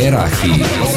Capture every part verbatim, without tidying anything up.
Premiera Hit.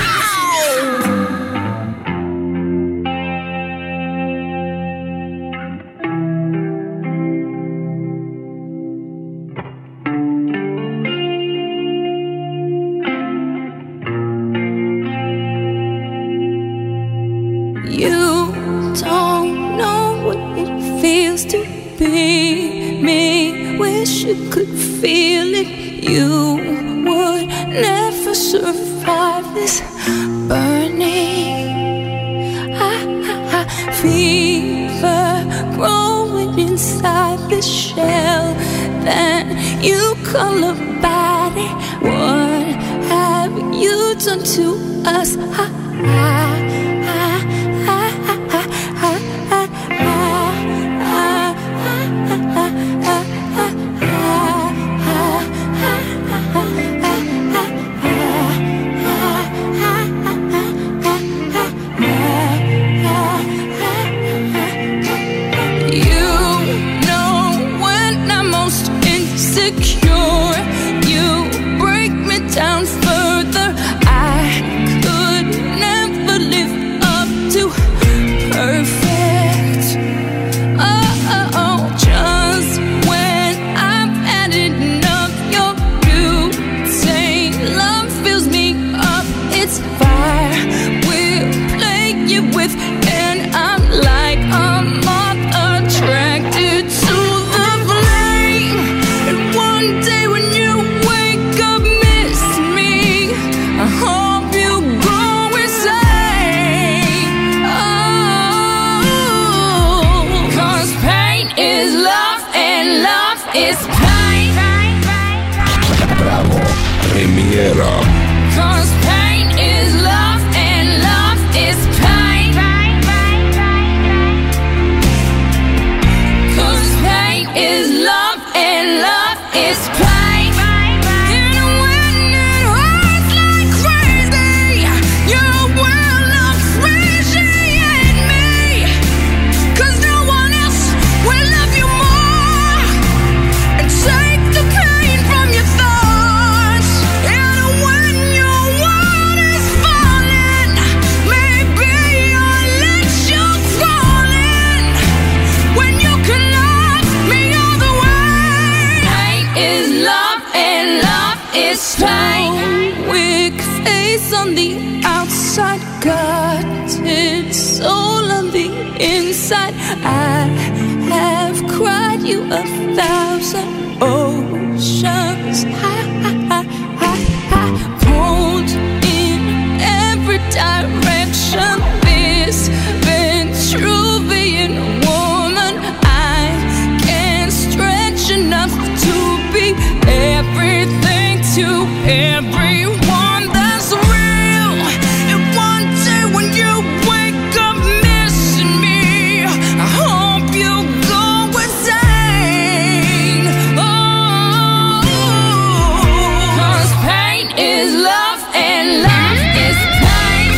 You don't know what it feels to be me. Wish you could feel it. You would never survive this burning I, I, I, fever growing inside this shell that you call a body. What have you done to us? I, I, Bravo, Premiera. Cause pain is love and love is pain. Cause pain is love and love is pain. And when it hurts like crazy, you will appreciate me. Cause no one else will love you more and take the pain from your thoughts. And when your world is falling, maybe I'll let you crawl in. When you can love me all the way. Pain is love and love is pain. Weak face on the outside, gutted soul on the inside. I have cried you a thousand oceans. I, I, I, I pulled in every direction. This Vitruvian woman, I can't stretch enough to be everything to everyone that's real. And one day when you wake up missing me, I hope you go insane. Oh, cause pain is love and love is pain.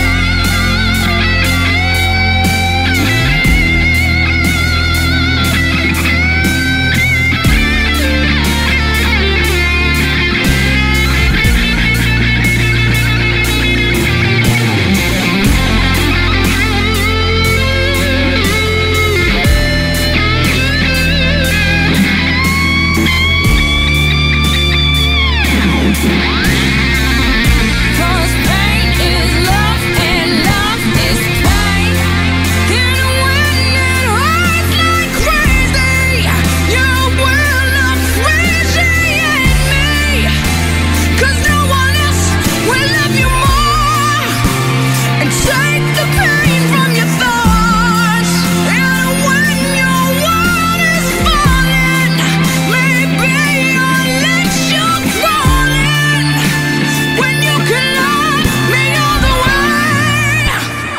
Cause pain is love and love is pain. And when it hurts like crazy, you will appreciate me. Cause no one else will love you more and take the pain from your thoughts. And when your world is falling, maybe I'll let you crawl in. When you can love me all the way.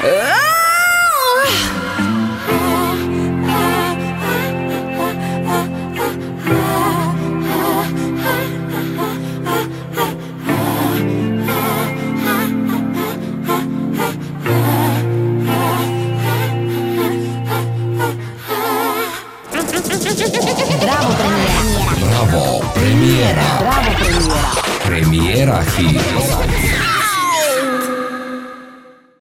Bravo Premiera. Bravo, Premiera. Bravo Premiera. Premiera Hit.